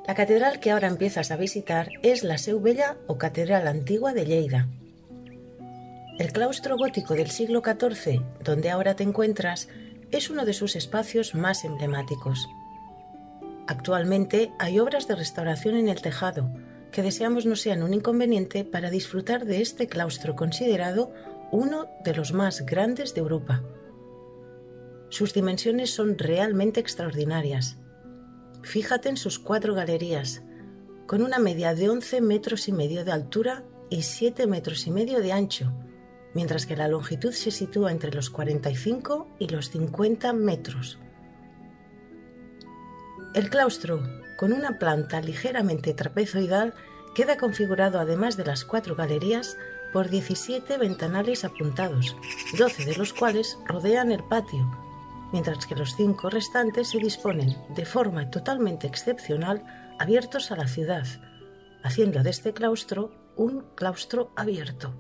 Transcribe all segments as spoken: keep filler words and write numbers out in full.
La catedral que ahora empiezas a visitar es la Seu Vella o Catedral Antigua de Lleida. El claustro gótico del siglo catorce, donde ahora te encuentras, es uno de sus espacios más emblemáticos. Actualmente hay obras de restauración en el tejado, que deseamos no sean un inconveniente para disfrutar de este claustro considerado uno de los más grandes de Europa. Sus dimensiones son realmente extraordinarias. Fíjate en sus cuatro galerías, con una media de once metros y medio de altura y siete metros y medio de ancho, mientras que la longitud se sitúa entre los cuarenta y cinco y los cincuenta metros. El claustro, con una planta ligeramente trapezoidal, queda configurado, además de las cuatro galerías, por diecisiete ventanales apuntados, doce de los cuales rodean el patio, mientras que los cinco restantes se disponen, de forma totalmente excepcional, abiertos a la ciudad, haciendo de este claustro un claustro abierto.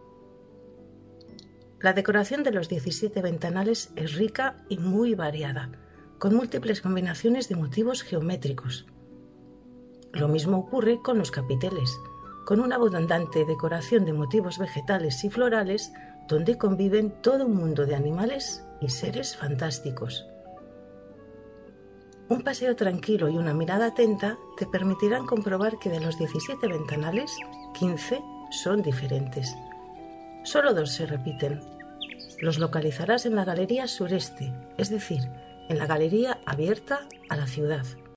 La decoración de los diecisiete ventanales es rica y muy variada, con múltiples combinaciones de motivos geométricos. Lo mismo ocurre con los capiteles, con una abundante decoración de motivos vegetales y florales, donde conviven todo un mundo de animales y seres fantásticos. Un paseo tranquilo y una mirada atenta te permitirán comprobar que de los diecisiete ventanales, quince son diferentes. Solo dos se repiten. Los localizarás en la galería sureste, es decir, en la galería abierta a la ciudad.